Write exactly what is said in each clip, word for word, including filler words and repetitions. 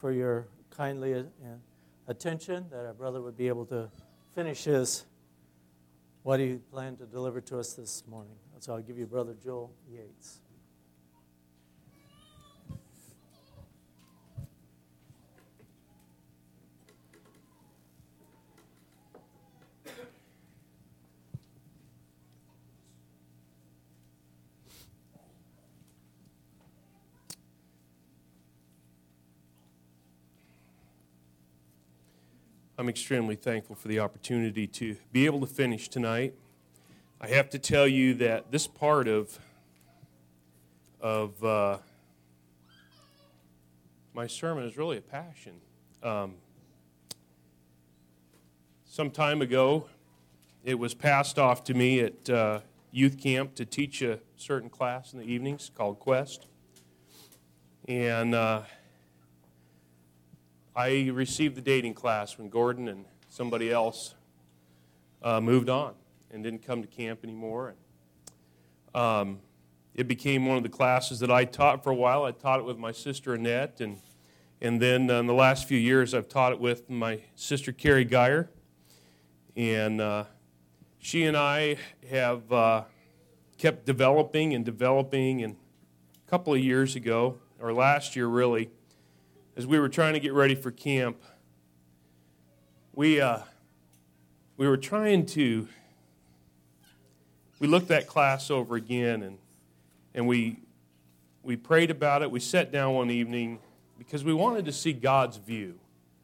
for your kindly uh, attention, that our brother would be able to finish his, what he planned to deliver to us this morning. So I'll give you Brother Joel Yates. I'm extremely thankful for the opportunity to be able to finish tonight. I have to tell you that this part of, of uh, my sermon is really a passion. Um, some time ago, it was passed off to me at uh, youth camp to teach a certain class in the evenings called Quest. And uh, I received the dating class when Gordon and somebody else uh, moved on and didn't come to camp anymore. And, um, it became one of the classes that I taught for a while. I taught it with my sister Annette, and and then uh, in the last few years I've taught it with my sister Carrie Geyer. And uh, she and I have uh, kept developing and developing, and a couple of years ago, or last year really, as we were trying to get ready for camp, we uh, we were trying to, we looked that class over again, and and we we prayed about it. We sat down one evening because we wanted to see God's view.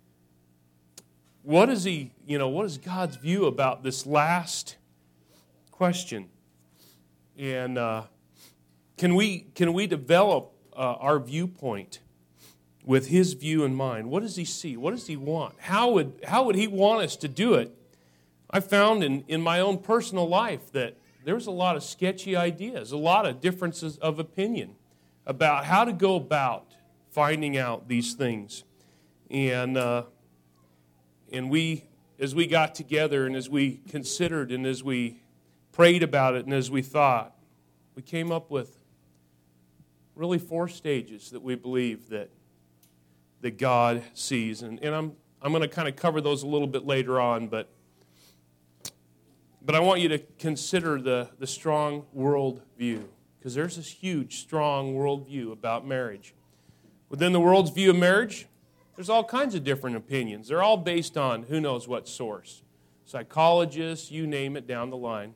What is he, you know, what is God's view about this last question? And uh, can we can we develop uh, our viewpoint with his view in mind? What does he see? What does he want? How would how would he want us to do it? I found in, in my own personal life that there's a lot of sketchy ideas, a lot of differences of opinion about how to go about finding out these things. And uh, and we, as we got together and as we considered and as we prayed about it and as we thought, we came up with really four stages that we believe that that God sees. And, and I'm I'm going to kind of cover those a little bit later on, but but I want you to consider the, the strong world view, because there's this huge, strong world view about marriage. Within the world's view of marriage, there's all kinds of different opinions. They're all based on who knows what source. Psychologists, you name it, down the line.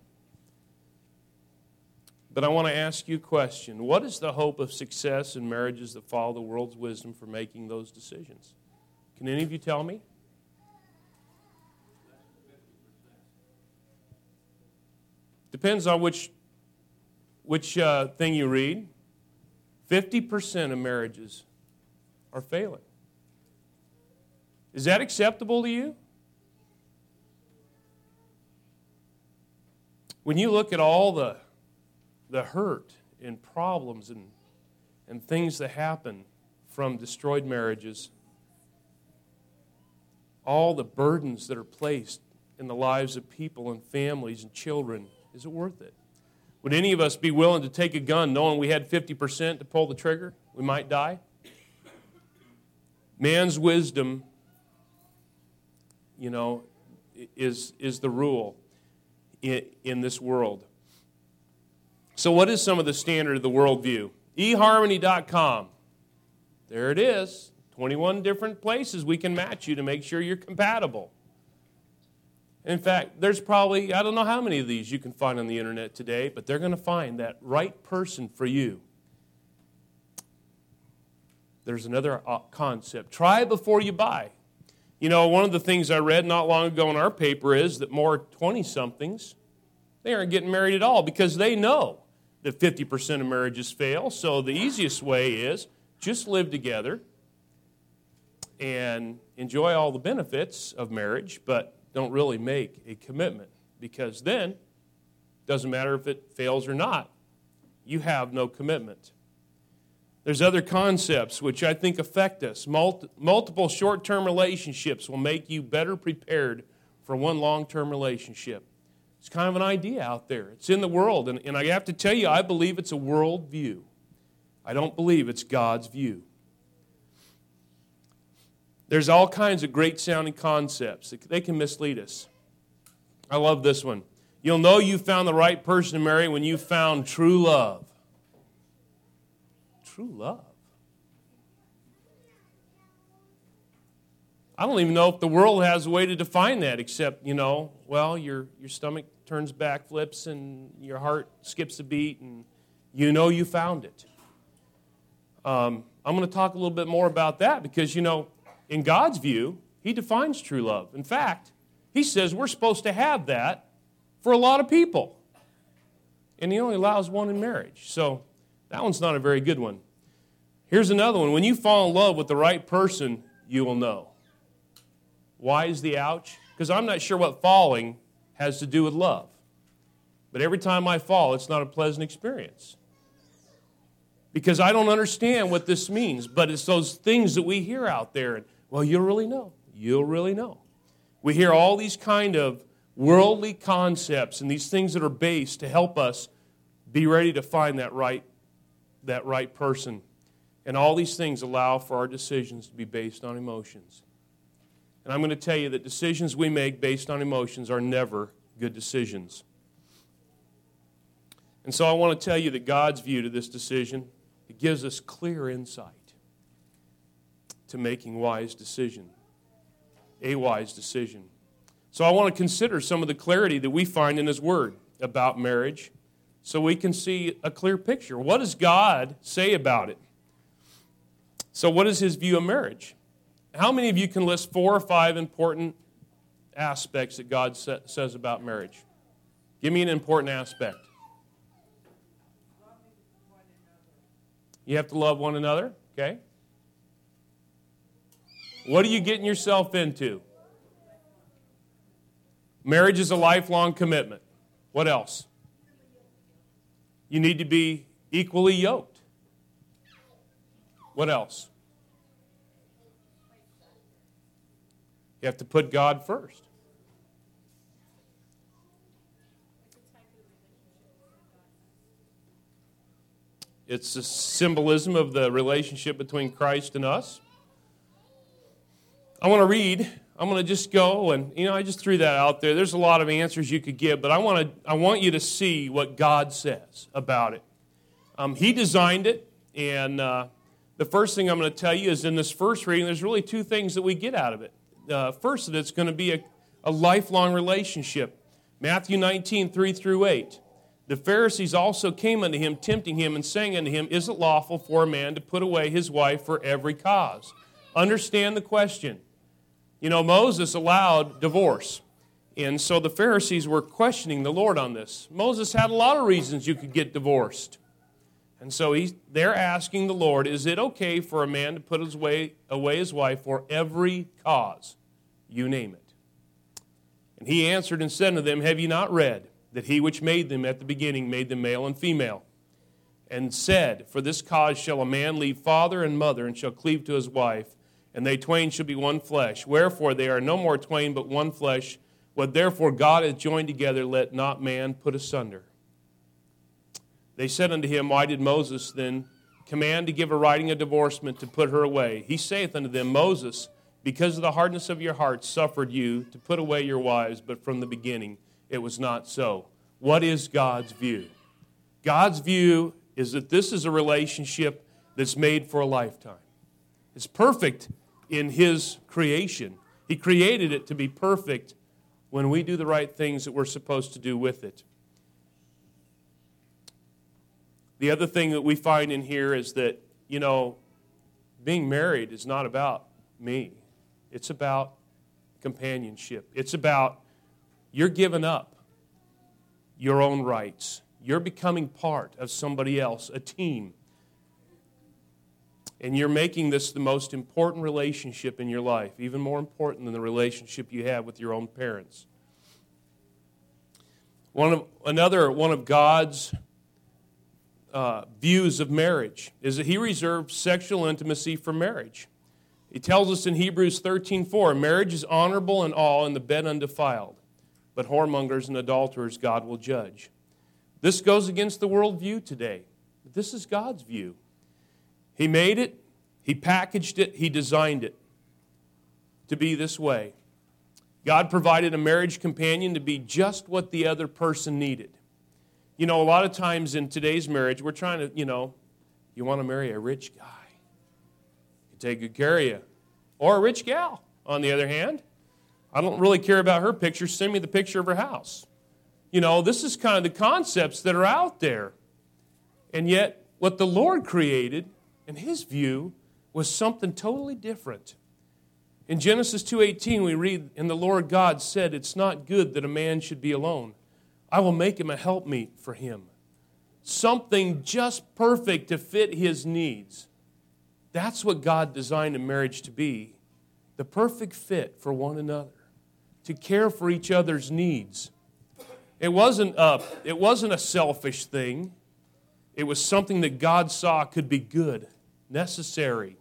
But I want to ask you a question. What is the hope of success in marriages that follow the world's wisdom for making those decisions? Can any of you tell me? Depends on which, which uh, thing you read. fifty percent of marriages are failing. Is that acceptable to you? When you look at all the the hurt and problems and, and things that happen from destroyed marriages, all the burdens that are placed in the lives of people and families and children, is it worth it? Would any of us be willing to take a gun knowing we had fifty percent to pull the trigger? We might die. Man's wisdom, you know, is, is the rule in, in this world. So what is some of the standard of the worldview? e harmony dot com. There it is. twenty-one different places we can match you to make sure you're compatible. In fact, there's probably, I don't know how many of these you can find on the internet today, but they're going to find that right person for you. There's another concept. Try before you buy. You know, one of the things I read not long ago in our paper is that more twenty-somethings, they aren't getting married at all because they know that fifty percent of marriages fail. So the easiest way is just live together and enjoy all the benefits of marriage, but don't really make a commitment, because then it doesn't matter if it fails or not. You have no commitment. There's other concepts which I think affect us. Multi- multiple short-term relationships will make you better prepared for one long-term relationship. It's kind of an idea out there. It's in the world, and, and I have to tell you, I believe it's a world view. I don't believe it's God's view. There's all kinds of great sounding concepts. They can mislead us. I love this one. You'll know you found the right person to marry when you found true love. True love. I don't even know if the world has a way to define that except, you know, well, your, your stomach turns back, flips, and your heart skips a beat, and you know you found it. Um, I'm going to talk a little bit more about that because, you know, in God's view, He defines true love. In fact, He says we're supposed to have that for a lot of people. And He only allows one in marriage. So that one's not a very good one. Here's another one. When you fall in love with the right person, you will know. Why is the ouch? Because I'm not sure what falling has to do with love. But every time I fall, it's not a pleasant experience. Because I don't understand what this means. But it's those things that we hear out there. And, well, you'll really know. You'll really know. We hear all these kind of worldly concepts and these things that are based to help us be ready to find that right, that right person. And all these things allow for our decisions to be based on emotions. And I'm going to tell you that decisions we make based on emotions are never good decisions. And so I want to tell you that God's view to this decision, it gives us clear insight to making wise decision, a wise decision. So I want to consider some of the clarity that we find in His Word about marriage so we can see a clear picture. What does God say about it? So what is His view of marriage? How many of you can list four or five important aspects that God sa- says about marriage? Give me an important aspect. You have to love one another, okay? What are you getting yourself into? Marriage is a lifelong commitment. What else? You need to be equally yoked. What else? You have to put God first. It's a symbolism of the relationship between Christ and us. I want to read. I'm going to just go, and you know, I just threw that out there. There's a lot of answers you could give, but I want to. I want you to see what God says about it. Um, he designed it, and uh, the first thing I'm going to tell you is in this first reading, there's really two things that we get out of it. Uh, first, that it's going to be a, a lifelong relationship. Matthew nineteen, three through eight. The Pharisees also came unto him, tempting him, and saying unto him, Is it lawful for a man to put away his wife for every cause? Understand the question. You know, Moses allowed divorce. And so the Pharisees were questioning the Lord on this. Moses had a lot of reasons you could get divorced. And so he's, they're asking the Lord, is it okay for a man to put his way, away his wife for every cause? You name it. And he answered and said unto them, Have ye not read that he which made them at the beginning made them male and female? And said, For this cause shall a man leave father and mother, and shall cleave to his wife, and they twain shall be one flesh. Wherefore they are no more twain, but one flesh. What therefore God hath joined together, let not man put asunder. They said unto him, Why did Moses then command to give a writing of divorcement to put her away? He saith unto them, Moses, because of the hardness of your hearts, suffered you to put away your wives, but from the beginning it was not so. What is God's view? God's view is that this is a relationship that's made for a lifetime. It's perfect in His creation. He created it to be perfect when we do the right things that we're supposed to do with it. The other thing that we find in here is that, you know, being married is not about me. It's about companionship. It's about you're giving up your own rights. You're becoming part of somebody else, a team. And you're making this the most important relationship in your life, even more important than the relationship you have with your own parents. One of, another one of God's uh, views of marriage is that He reserved sexual intimacy for marriage. He tells us in Hebrews thirteen four, marriage is honorable in all, and the bed undefiled. But whoremongers and adulterers God will judge. This goes against the world view today. But this is God's view. He made it, He packaged it, He designed it. to be this way. God provided a marriage companion to be just what the other person needed. You know, a lot of times in today's marriage, we're trying to, you know, you want to marry a rich guy. He can take good care of you. Or a rich gal, on the other hand. I don't really care about her picture. Send me the picture of her house. You know, this is kind of the concepts that are out there. And yet, what the Lord created, in His view, was something totally different. In Genesis two eighteen, we read, "And the Lord God said, it's not good that a man should be alone. I will make him a helpmeet for him." Something just perfect to fit his needs. That's what God designed a marriage to be. The perfect fit for one another. To care for each other's needs. It wasn't a, it wasn't a selfish thing. It was something that God saw could be good, necessary.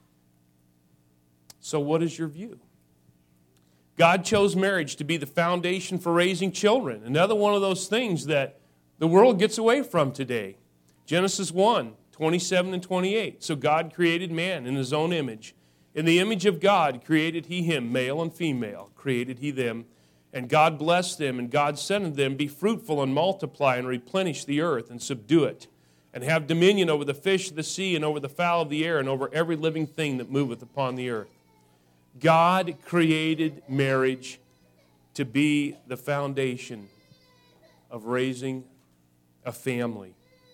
So what is your view? God chose marriage to be the foundation for raising children. Another one of those things that the world gets away from today. Genesis one, twenty-seven and twenty-eight. "So God created man in His own image. In the image of God created He him, male and female, created He them. And God blessed them, and God said unto them, Be fruitful and multiply, and replenish the earth, and subdue it, and have dominion over the fish of the sea, and over the fowl of the air, and over every living thing that moveth upon the earth." God created marriage to be the foundation of raising a family.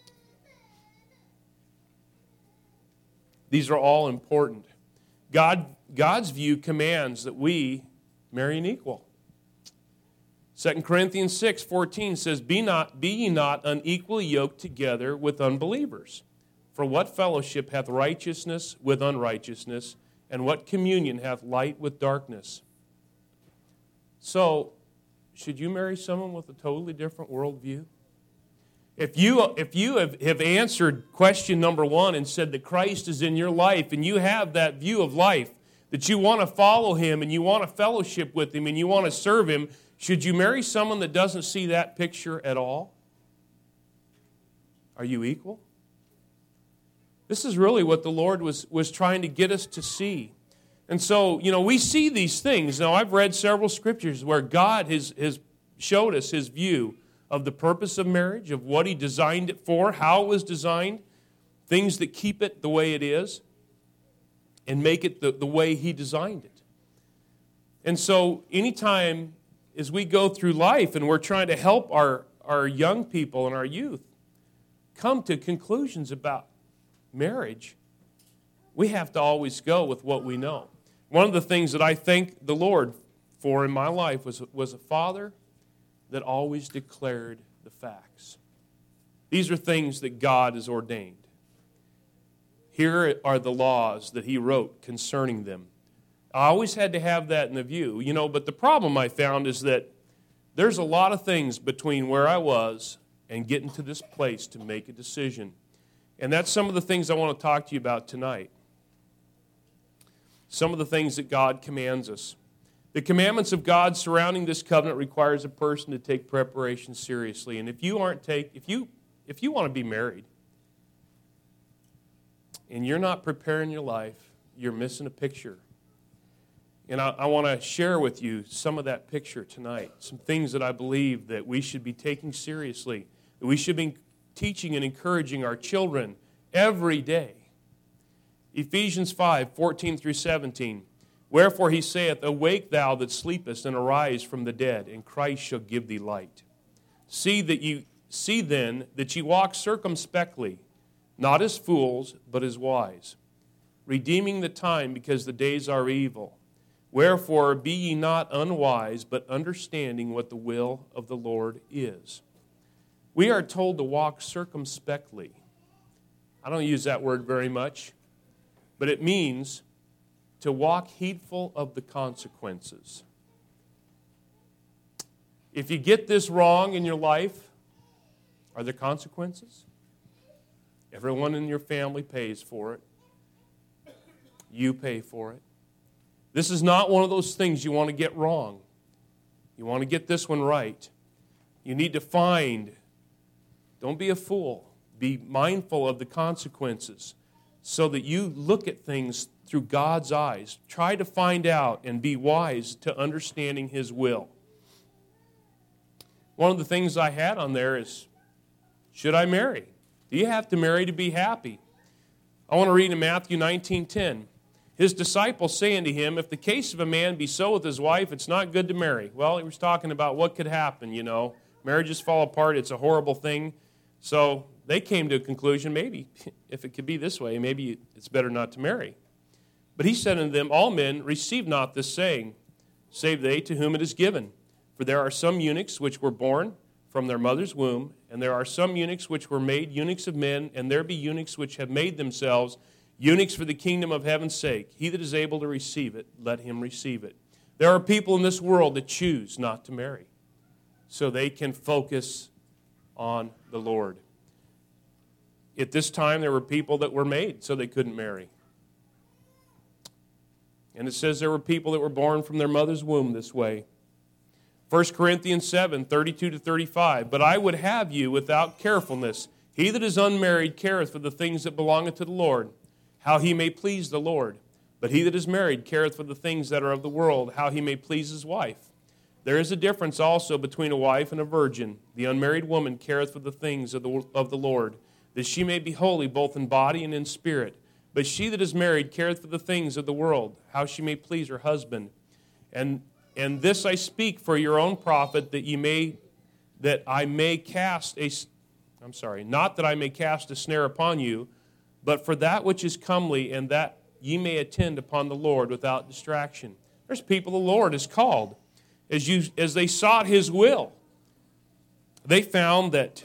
These are all important. God, God's view commands that we marry an equal. Second Corinthians six fourteen says, Be not, be ye not unequally yoked together with unbelievers. For what fellowship hath righteousness with unrighteousness? And what communion hath light with darkness? So, should you marry someone with a totally different worldview? If you, if you have, have answered question number one and said that Christ is in your life, and you have that view of life, that you want to follow Him, and you want to fellowship with Him, and you want to serve Him, should you marry someone that doesn't see that picture at all? Are you equal? This is really what the Lord was, was trying to get us to see. And so, you know, we see these things. Now, I've read several scriptures where God has, has showed us His view of the purpose of marriage, of what He designed it for, how it was designed, things that keep it the way it is, and make it the, the way He designed it. And so, anytime as we go through life and we're trying to help our, our young people and our youth come to conclusions about marriage, we have to always go with what we know. One of the things that I thank the Lord for in my life was, was a father that always declared the facts. These are things that God has ordained. Here are the laws that He wrote concerning them. I always had to have that in the view, you know, but the problem I found is that there's a lot of things between where I was and getting to this place to make a decision. And that's some of the things I want to talk to you about tonight. Some of the things that God commands us. The commandments of God surrounding this covenant requires a person to take preparation seriously. And if you aren't take, if you if you want to be married and you're not preparing your life, you're missing a picture. And I, I want to share with you some of that picture tonight. Some things that I believe that we should be taking seriously. That we should be teaching and encouraging our children every day. Ephesians five, fourteen through seventeen. Wherefore He saith, Awake thou that sleepest, and arise from the dead, and Christ shall give thee light. See that you see then that ye walk circumspectly, not as fools, but as wise, redeeming the time, because the days are evil. Wherefore be ye not unwise, but understanding what the will of the Lord is. We are told to walk circumspectly. I don't use that word very much, but it means to walk heedful of the consequences. If you get this wrong in your life, are there consequences? Everyone in your family pays for it. You pay for it. This is not one of those things you want to get wrong. You want to get this one right. You need to find, don't be a fool. Be mindful of the consequences so that you look at things through God's eyes. Try to find out and be wise to understanding His will. One of the things I had on there is, should I marry? Do you have to marry to be happy? I want to read in Matthew nineteen ten. His disciples say unto him, if the case of a man be so with his wife, it's not good to marry. Well, he was talking about what could happen, you know. Marriages fall apart. It's a horrible thing. So they came to a conclusion, maybe, if it could be this way, maybe it's better not to marry. But he said unto them, all men receive not this saying, save they to whom it is given. For there are some eunuchs which were born from their mother's womb, and there are some eunuchs which were made eunuchs of men, and there be eunuchs which have made themselves eunuchs for the kingdom of heaven's sake. He that is able to receive it, let him receive it. There are people in this world that choose not to marry, so they can focus on the Lord. At this time, there were people that were made so they couldn't marry. And it says there were people that were born from their mother's womb this way. First Corinthians seven, thirty-two to thirty-five. But I would have you without carefulness. He that is unmarried careth for the things that belongeth to the Lord, how he may please the Lord. But he that is married careth for the things that are of the world, how he may please his wife. There is a difference also between a wife and a virgin. The unmarried woman careth for the things of the, of the Lord, that she may be holy both in body and in spirit. But she that is married careth for the things of the world, how she may please her husband. And and this I speak for your own profit, that ye may, that I may cast a, I'm sorry, not that I may cast a snare upon you, but for that which is comely, and that ye may attend upon the Lord without distraction. There's people the Lord has called. As you as they sought His will, they found that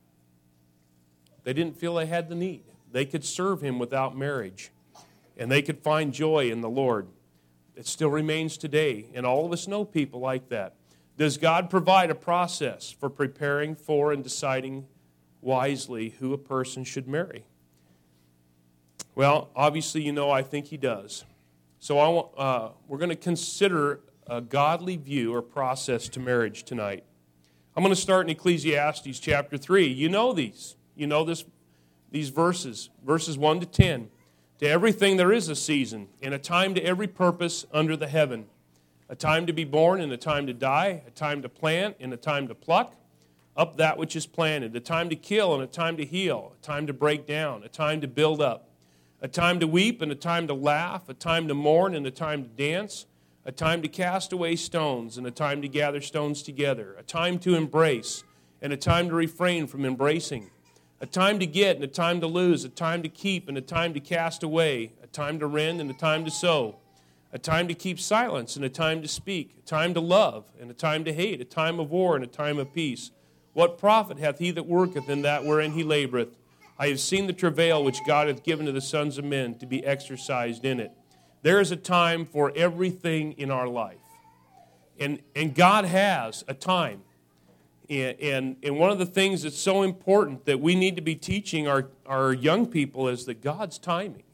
they didn't feel they had the need. They could serve Him without marriage, and they could find joy in the Lord. It still remains today, and all of us know people like that. Does God provide a process for preparing for and deciding wisely who a person should marry? Well, obviously, you know, I think He does. So I want, uh, we're going to consider a godly view or process to marriage tonight. I'm going to start in Ecclesiastes chapter three. You know these. You know this, these verses, verses one to ten. To everything there is a season, and a time to every purpose under the heaven. A time to be born and a time to die, a time to plant and a time to pluck up that which is planted, a time to kill and a time to heal, a time to break down, a time to build up, a time to weep and a time to laugh, a time to mourn and a time to dance, a time to cast away stones and a time to gather stones together, a time to embrace and a time to refrain from embracing, a time to get and a time to lose, a time to keep and a time to cast away, a time to rend and a time to sow, a time to keep silence and a time to speak, a time to love and a time to hate, a time of war and a time of peace. What profit hath he that worketh in that wherein he laboureth? I have seen the travail which God hath given to the sons of men to be exercised in it. There is a time for everything in our life. And, and God has a time. And, and, and one of the things that's so important that we need to be teaching our, our young people is that God's timing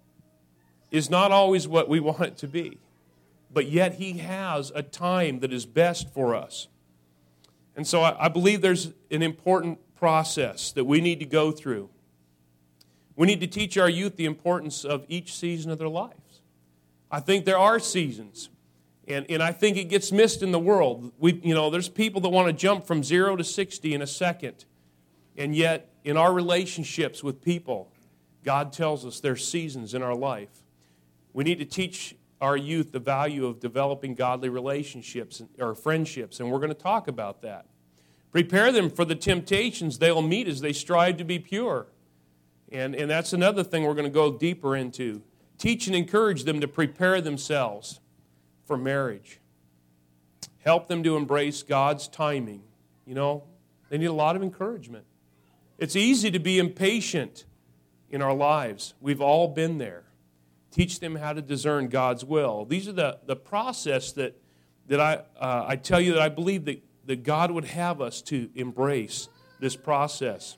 is not always what we want it to be. But yet He has a time that is best for us. And so I, I believe there's an important process that we need to go through. We need to teach our youth the importance of each season of their lives. I think there are seasons. And, and I think it gets missed in the world. We, you know, there's people that want to jump from zero to sixty in a second. And yet, in our relationships with people, God tells us there's seasons in our life. We need to teach our youth the value of developing godly relationships or friendships, and we're going to talk about that. Prepare them for the temptations they'll meet as they strive to be pure. And, and that's another thing we're going to go deeper into. Teach and encourage them to prepare themselves for marriage. Help them to embrace God's timing. You know, they need a lot of encouragement. It's easy to be impatient in our lives. We've all been there. Teach them how to discern God's will. These are the, the process that, that I, uh, I tell you that I believe that, that God would have us to embrace this process.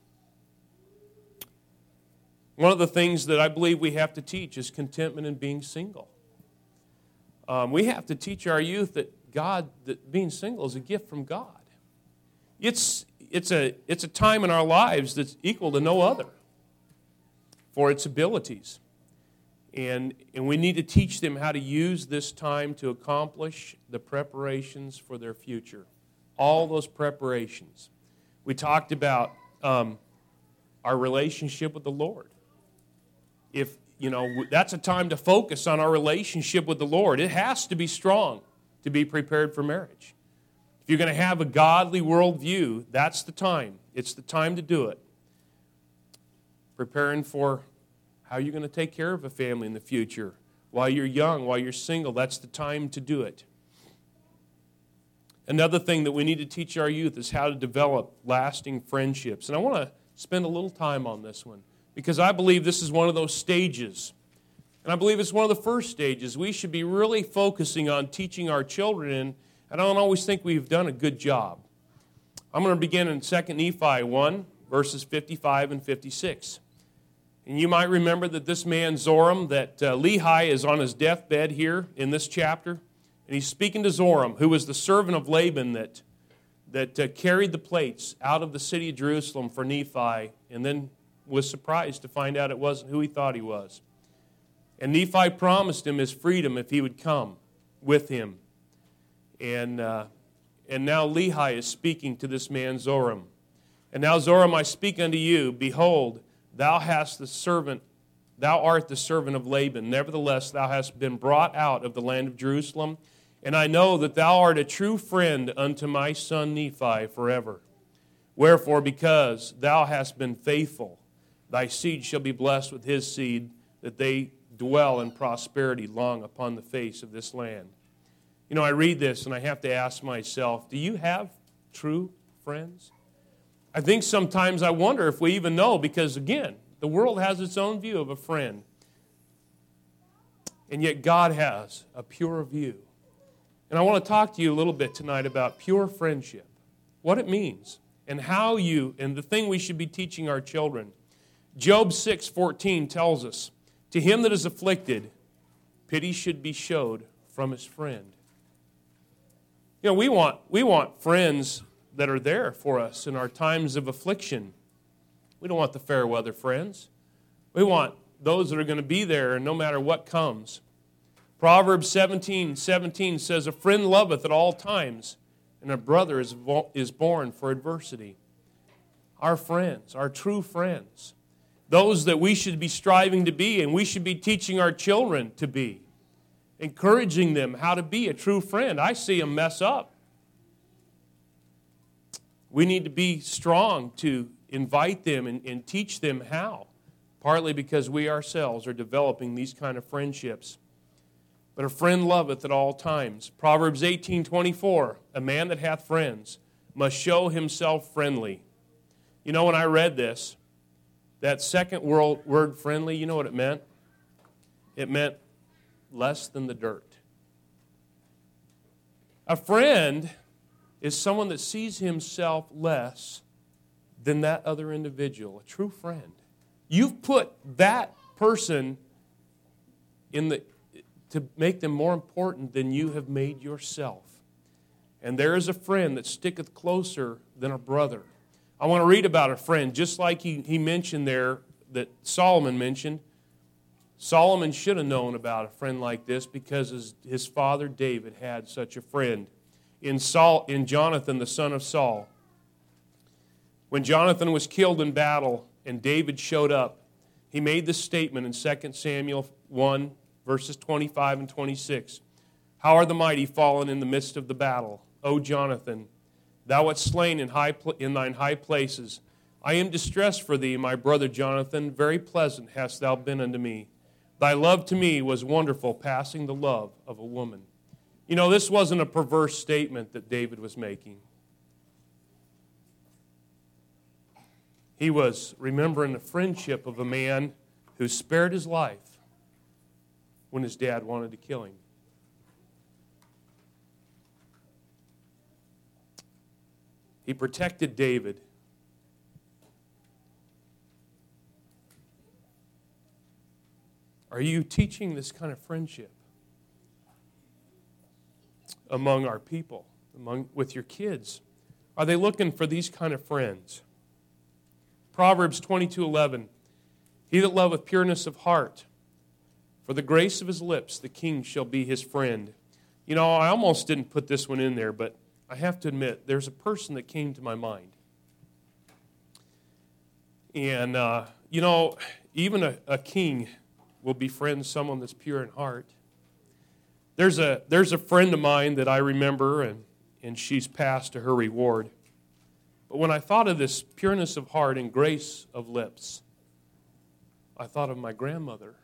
One of the things that I believe we have to teach is contentment in being single. Um, we have to teach our youth that God, that being single is a gift from God. It's, it's, a, it's a time in our lives that's equal to no other for its abilities. And, and we need to teach them how to use this time to accomplish the preparations for their future. All those preparations. We talked about um, our relationship with the Lord. If, you know, that's a time to focus on our relationship with the Lord. It has to be strong to be prepared for marriage. If you're going to have a godly worldview, that's the time. It's the time to do it. Preparing for how you're going to take care of a family in the future. While you're young, while you're single, that's the time to do it. Another thing that we need to teach our youth is how to develop lasting friendships. And I want to spend a little time on this one because I believe this is one of those stages. And I believe it's one of the first stages. We should be really focusing on teaching our children, and I don't always think we've done a good job. I'm going to begin in Second Nephi one, verses fifty-five and fifty-six. And you might remember that this man, Zoram, that uh, Lehi is on his deathbed here in this chapter. And he's speaking to Zoram, who was the servant of Laban that, that uh, carried the plates out of the city of Jerusalem for Nephi, and then was surprised to find out it wasn't who he thought he was. And Nephi promised him his freedom if he would come with him. And, uh, and now Lehi is speaking to this man, Zoram. And now, Zoram, I speak unto you, behold, Thou hast the servant, thou art the servant of Laban. Nevertheless, thou hast been brought out of the land of Jerusalem, and I know that thou art a true friend unto my son Nephi forever. Wherefore, because thou hast been faithful, thy seed shall be blessed with his seed, that they dwell in prosperity long upon the face of this land. You know, I read this and I have to ask myself, do you have true friends? I think sometimes I wonder if we even know, because again, the world has its own view of a friend. And yet God has a pure view. And I want to talk to you a little bit tonight about pure friendship, what it means, and how you, and the thing we should be teaching our children. Job six fourteen tells us, to him that is afflicted, pity should be showed from his friend. You know, we want, we want friends that are there for us in our times of affliction. We don't want the fair weather friends. We want those that are going to be there no matter what comes. Proverbs seventeen seventeen says, a friend loveth at all times, and a brother is, is born for adversity. Our friends, our true friends, those that we should be striving to be and we should be teaching our children to be, encouraging them how to be a true friend. I see them mess up. We need to be strong to invite them and, and teach them how, partly because we ourselves are developing these kind of friendships. But a friend loveth at all times. Proverbs eighteen twenty-four, a man that hath friends must show himself friendly. You know, when I read this, that second word friendly, you know what it meant? It meant less than the dirt. A friend is someone that sees himself less than that other individual, a true friend. You've put that person in the to make them more important than you have made yourself. And there is a friend that sticketh closer than a brother. I want to read about a friend, just like he, he mentioned there, that Solomon mentioned. Solomon should have known about a friend like this because his, his father David had such a friend. In Saul, in Jonathan, the son of Saul. When Jonathan was killed in battle and David showed up, he made this statement in Second Samuel one, verses twenty-five and twenty-six. How are the mighty fallen in the midst of the battle? O Jonathan, thou art slain in, high pl- in thine high places. I am distressed for thee, my brother Jonathan. Very pleasant hast thou been unto me. Thy love to me was wonderful, passing the love of a woman. You know, this wasn't a perverse statement that David was making. He was remembering the friendship of a man who spared his life when his dad wanted to kill him. He protected David. Are you teaching this kind of friendship among our people, among with your kids? Are they looking for these kind of friends? Proverbs twenty-two eleven, he that loveth pureness of heart For the grace of his lips, the king shall be his friend. You know, I almost didn't put this one in there, but I have to admit, there's a person that came to my mind. And, uh, you know, even a, a king will befriend someone that's pure in heart. There's a there's a friend of mine that I remember, and, and she's passed to her reward. But when I thought of this pureness of heart and grace of lips, I thought of my grandmother.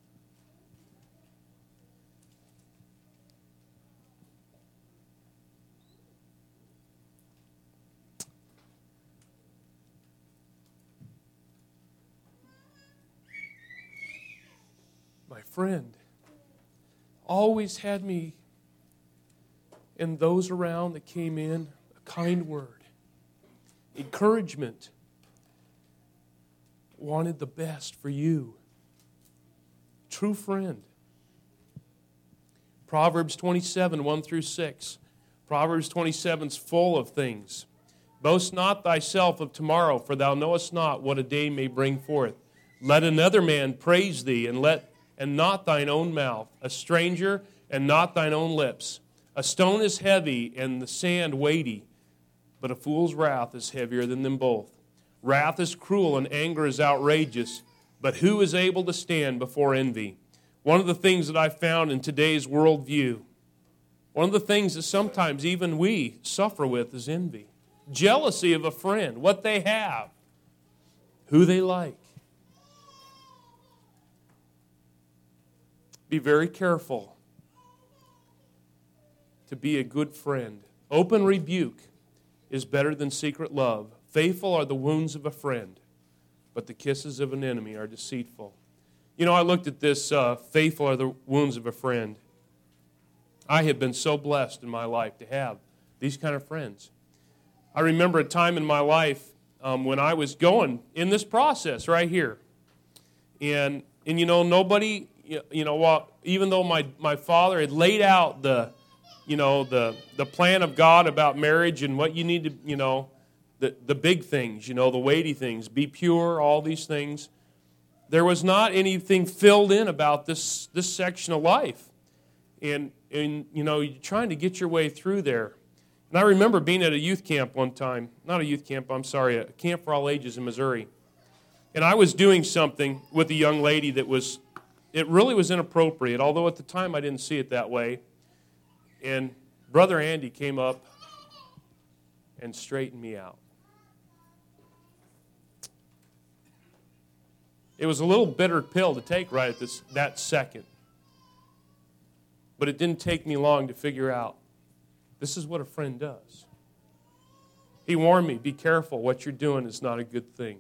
My friend always had me and those around that came in a kind word, encouragement, wanted the best for you. True friend. Proverbs twenty-seven, one through six. Proverbs twenty-seven is full of things. Boast not thyself of tomorrow, for thou knowest not what a day may bring forth. Let another man praise thee, and let and not thine own mouth, a stranger, and not thine own lips. A stone is heavy, and the sand weighty, but a fool's wrath is heavier than them both. Wrath is cruel, and anger is outrageous, but who is able to stand before envy? One of the things that I found in today's worldview, one of the things that sometimes even we suffer with is envy. Jealousy of a friend, what they have, who they like. Be very careful to be a good friend. Open rebuke is better than secret love. Faithful are the wounds of a friend, but the kisses of an enemy are deceitful. You know, I looked at this, uh, faithful are the wounds of a friend. I have been so blessed in my life to have these kind of friends. I remember a time in my life um, when I was going in this process right here. And, and you know, nobody... You know, well, even though my, my father had laid out the, you know, the the plan of God about marriage and what you need to, you know, the, the big things, you know, the weighty things, be pure, all these things, there was not anything filled in about this this section of life. And, and you know, you're trying to get your way through there. And I remember being at a youth camp one time, not a youth camp, I'm sorry, a camp for all ages in Missouri. And I was doing something with a young lady that was, it really was inappropriate, although at the time I didn't see it that way. And Brother Andy came up and straightened me out. It was a little bitter pill to take right at this that second. But it didn't take me long to figure out this is what a friend does. He warned me, be careful, what you're doing is not a good thing.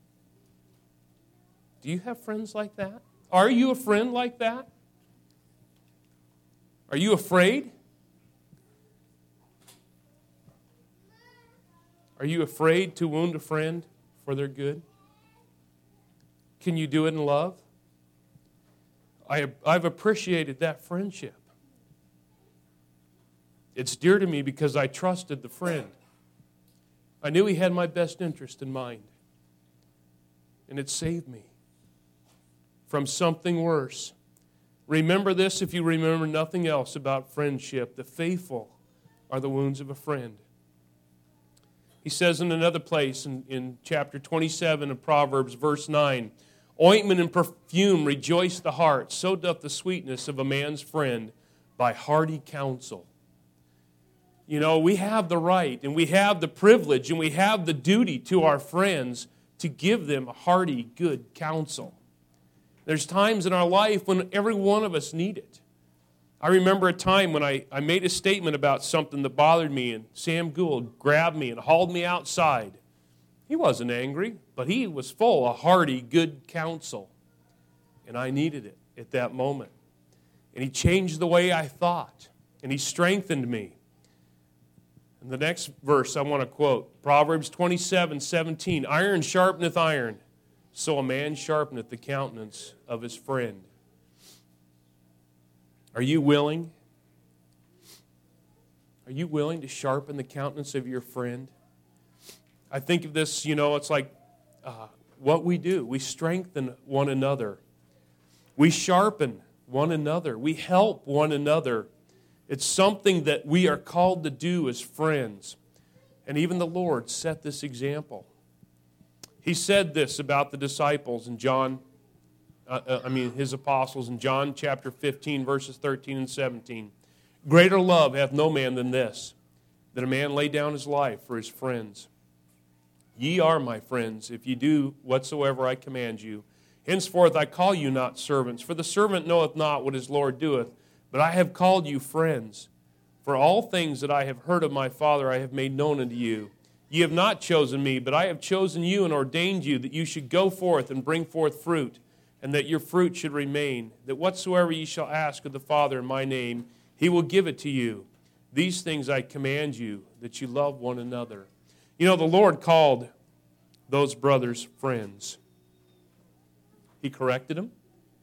Do you have friends like that? Are you a friend like that? Are you afraid? Are you afraid to wound a friend for their good? Can you do it in love? I have, I've appreciated that friendship. It's dear to me because I trusted the friend. I knew he had my best interest in mind. And it saved me from something worse. Remember this if you remember nothing else about friendship. The faithful are the wounds of a friend. He says in another place in, in chapter twenty-seven of Proverbs, verse nine, ointment and perfume rejoice the heart, so doth the sweetness of a man's friend by hearty counsel. You know, we have the right and we have the privilege and we have the duty to our friends to give them hearty, good counsel. There's times in our life when every one of us need it. I remember a time when I, I made a statement about something that bothered me, and Sam Gould grabbed me and hauled me outside. He wasn't angry, but he was full of hearty, good counsel. And I needed it at that moment. And he changed the way I thought, and he strengthened me. And the next verse I want to quote, Proverbs twenty-seven, seventeen, iron sharpeneth iron, so a man sharpeneth the countenance of his friend. Are you willing? Are you willing to sharpen the countenance of your friend? I think of this, you know, it's like uh, what we do. We strengthen one another. We sharpen one another. We help one another. It's something that we are called to do as friends. And even the Lord set this example. He said this about the disciples in John, uh, I mean his apostles in John chapter fifteen, verses thirteen and seventeen. Greater love hath no man than this, that a man lay down his life for his friends. Ye are my friends, if ye do whatsoever I command you. Henceforth I call you not servants, for the servant knoweth not what his Lord doeth, but I have called you friends. For all things that I have heard of my Father I have made known unto you. Ye have not chosen me, but I have chosen you and ordained you that you should go forth and bring forth fruit, and that your fruit should remain, that whatsoever ye shall ask of the Father in my name, he will give it to you. These things I command you, that you love one another. You know, the Lord called those brothers friends. He corrected them.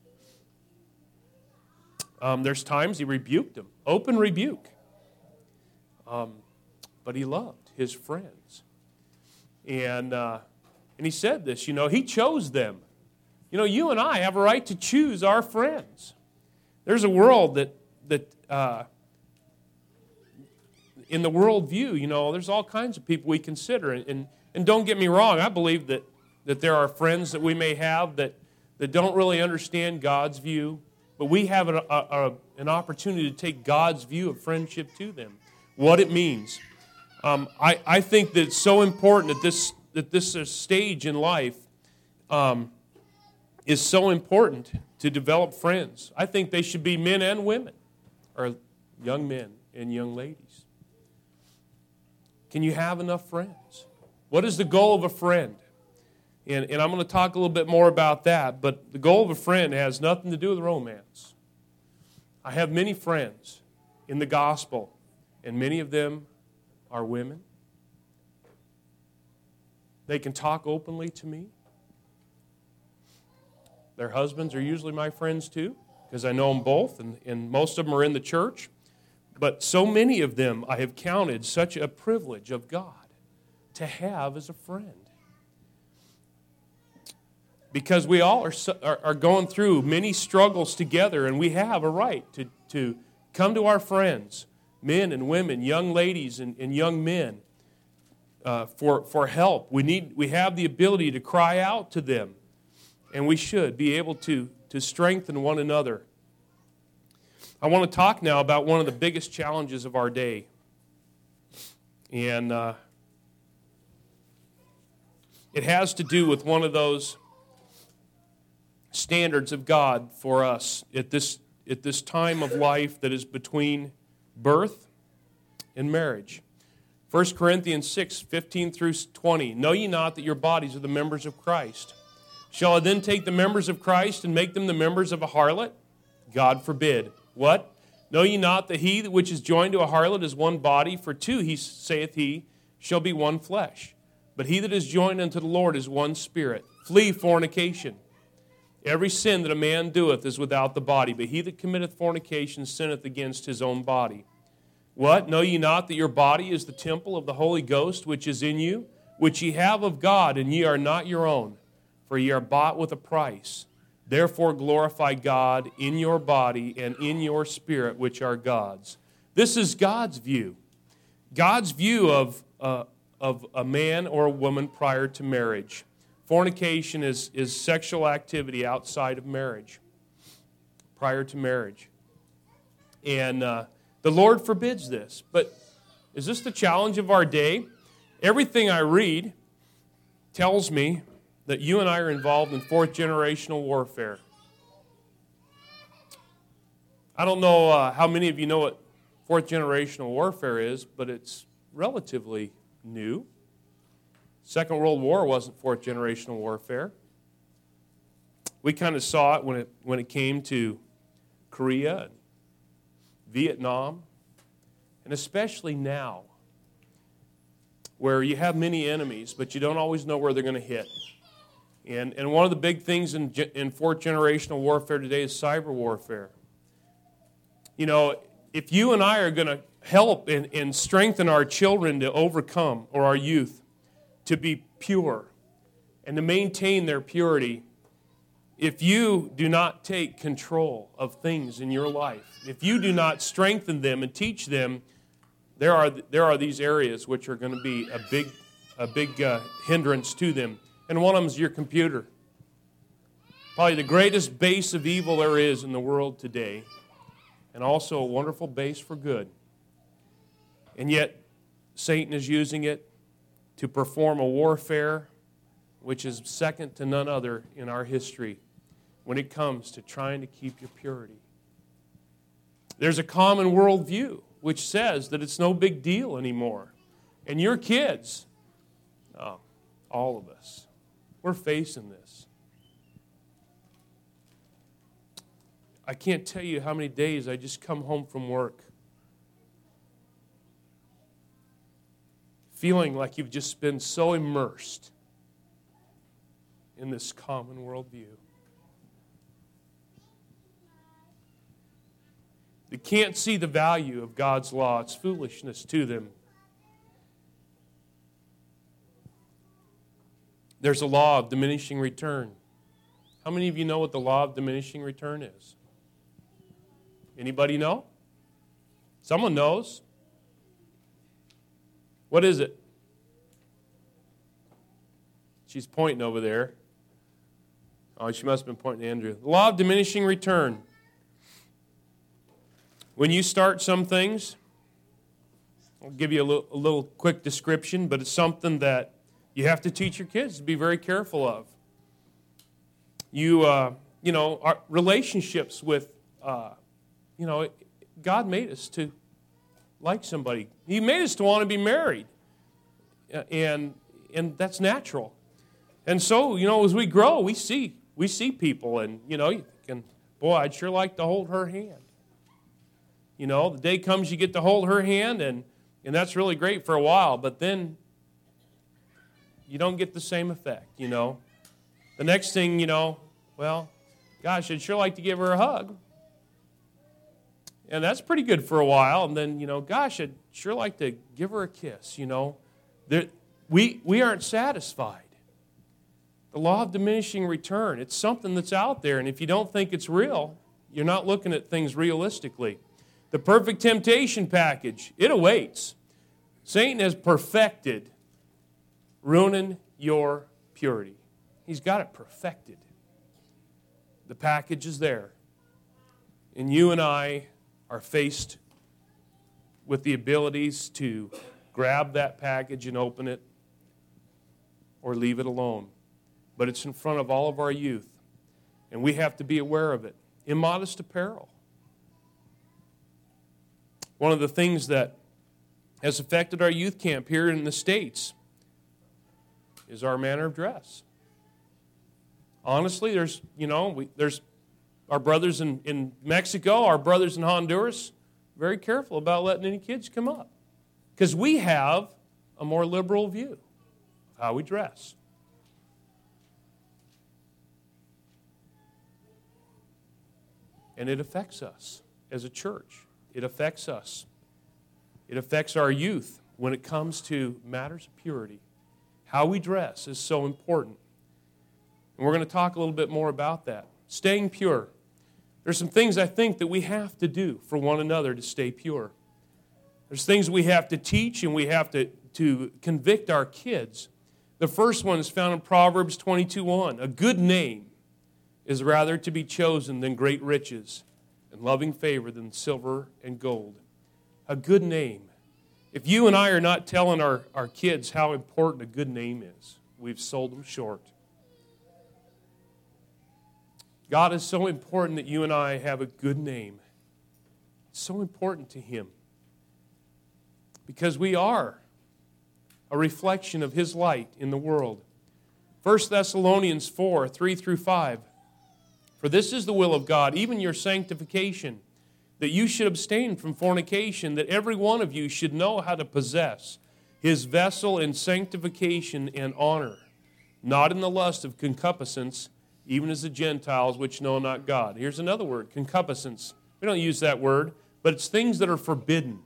Um, there's times he rebuked them, open rebuke. Um, but he loved his friends. And, uh, and he said this, you know, he chose them. You know, you and I have a right to choose our friends. There's a world that, that uh, in the world view, you know, there's all kinds of people we consider. And, and, and don't get me wrong, I believe that, that there are friends that we may have that, that don't really understand God's view, but we have an, a, a, an opportunity to take God's view of friendship to them, what it means. Um, I, I think that it's so important that this, that this stage in life um, is so important to develop friends. I think they should be men and women, or young men and young ladies. Can you have enough friends? What is the goal of a friend? And, and I'm going to talk a little bit more about that, but the goal of a friend has nothing to do with romance. I have many friends in the gospel, and many of them are women. They can talk openly to me. Their husbands are usually my friends too, because I know them both, and, and most of them are in the church. But so many of them I have counted such a privilege of God to have as a friend. Because we all are, are, are going through many struggles together, and we have a right to, to come to our friends, men and women, young ladies and, and young men, uh, for, for help. We need we have the ability to cry out to them, and we should be able to, to strengthen one another. I want to talk now about one of the biggest challenges of our day. And uh, it has to do with one of those standards of God for us at this, at this time of life that is between birth and marriage. First Corinthians six, fifteen through twenty. Know ye not that your bodies are the members of Christ? Shall I then take the members of Christ and make them the members of a harlot? God forbid. What? Know ye not that he which is joined to a harlot is one body? For two, he saith he, shall be one flesh. But he that is joined unto the Lord is one spirit. Flee fornication. Every sin that a man doeth is without the body, but he that committeth fornication sinneth against his own body. What? Know ye not that your body is the temple of the Holy Ghost which is in you, which ye have of God, and ye are not your own? For ye are bought with a price. Therefore glorify God in your body and in your spirit, which are God's. This is God's view. God's view of, uh, of a man or a woman prior to marriage. Fornication is, is sexual activity outside of marriage, prior to marriage. And uh, the Lord forbids this. But is this the challenge of our day? Everything I read tells me that you and I are involved in fourth generational warfare. I don't know uh, how many of you know what fourth generational warfare is, but it's relatively new. Second World War wasn't fourth generational warfare. We kind of saw it when it when it came to Korea and Vietnam, and especially now, where you have many enemies, but you don't always know where they're going to hit. And and one of the big things in in fourth generational warfare today is cyber warfare. You know, if you and I are going to help and, and strengthen our children to overcome, or our youth, to be pure and to maintain their purity, if you do not take control of things in your life, if you do not strengthen them and teach them, there are there are these areas which are going to be a big a big uh, hindrance to them. And one of them is your computer. Probably the greatest base of evil there is in the world today, and also a wonderful base for good. And yet, Satan is using it to perform a warfare which is second to none other in our history when it comes to trying to keep your purity. There's a common worldview which says that it's no big deal anymore. And your kids, oh, all of us, we're facing this. I can't tell you how many days I just come home from work feeling like you've just been so immersed in this common worldview. They can't see the value of God's law. It's foolishness to them. There's a law of diminishing return. How many of you know what the law of diminishing return is? Anybody know? Someone knows. What is it? She's pointing over there. Oh, she must have been pointing to Andrew. The law of diminishing return. When you start some things, I'll give you a little, a little quick description, but it's something that you have to teach your kids to be very careful of. You, uh, you know, our relationships with, uh, you know, God made us to like somebody. He made us to want to be married, and and that's natural. And so, you know, as we grow, we see we see people, and you know, you can, boy, I'd sure like to hold her hand. You know, the day comes you get to hold her hand, and, and that's really great for a while, but then you don't get the same effect, you know. The next thing, you know, well, gosh, I'd sure like to give her a hug. And that's pretty good for a while, and then, you know, gosh, I'd sure like to give her a kiss, you know. There, we, we aren't satisfied. The law of diminishing return, it's something that's out there, and if you don't think it's real, you're not looking at things realistically. The perfect temptation package, it awaits. Satan has perfected ruining your purity. He's got it perfected. The package is there. And you and I are faced with the abilities to grab that package and open it or leave it alone. But it's in front of all of our youth, and we have to be aware of it. Immodest apparel. One of the things that has affected our youth camp here in the States is our manner of dress. Honestly, there's, you know, we, there's our brothers in, in Mexico, our brothers in Honduras, very careful about letting any kids come up. Because we have a more liberal view of how we dress. And it affects us as a church. It affects us. It affects our youth when it comes to matters of purity. How we dress is so important. And we're going to talk a little bit more about that. Staying pure. There's some things I think that we have to do for one another to stay pure. There's things we have to teach and we have to, to convict our kids. The first one is found in Proverbs twenty-two one. A good name is rather to be chosen than great riches, and loving favor than silver and gold. A good name. If you and I are not telling our, our kids how important a good name is, we've sold them short. God is so important that you and I have a good name. It's so important to Him. Because we are a reflection of His light in the world. First Thessalonians four, three through five. For this is the will of God, even your sanctification, that you should abstain from fornication, that every one of you should know how to possess his vessel in sanctification and honor, not in the lust of concupiscence, even as the Gentiles which know not God. Here's another word, concupiscence. We don't use that word, but it's things that are forbidden.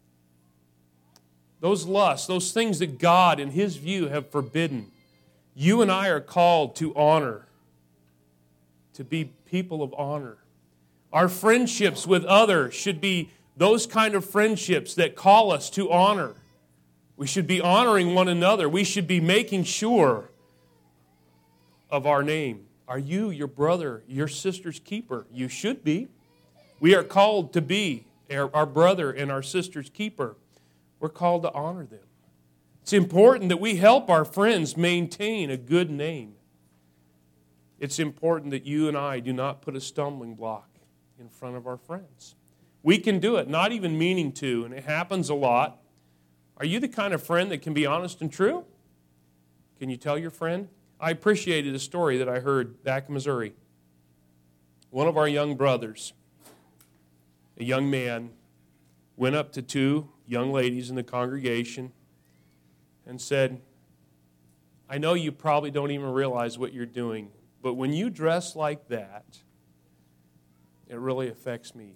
Those lusts, those things that God, in His view, have forbidden. You and I are called to honor. to be people of honor. Our friendships with others should be those kind of friendships that call us to honor. We should be honoring one another. We should be making sure of our name. Are you your brother, your sister's keeper? You should be. We are called to be our, our brother and our sister's keeper. We're called to honor them. It's important that we help our friends maintain a good name. It's important that you and I do not put a stumbling block in front of our friends. We can do it, not even meaning to, and it happens a lot. Are you the kind of friend that can be honest and true? Can you tell your friend? I appreciated a story that I heard back in Missouri. One of our young brothers, a young man, went up to two young ladies in the congregation and said, I know you probably don't even realize what you're doing, but when you dress like that, it really affects me.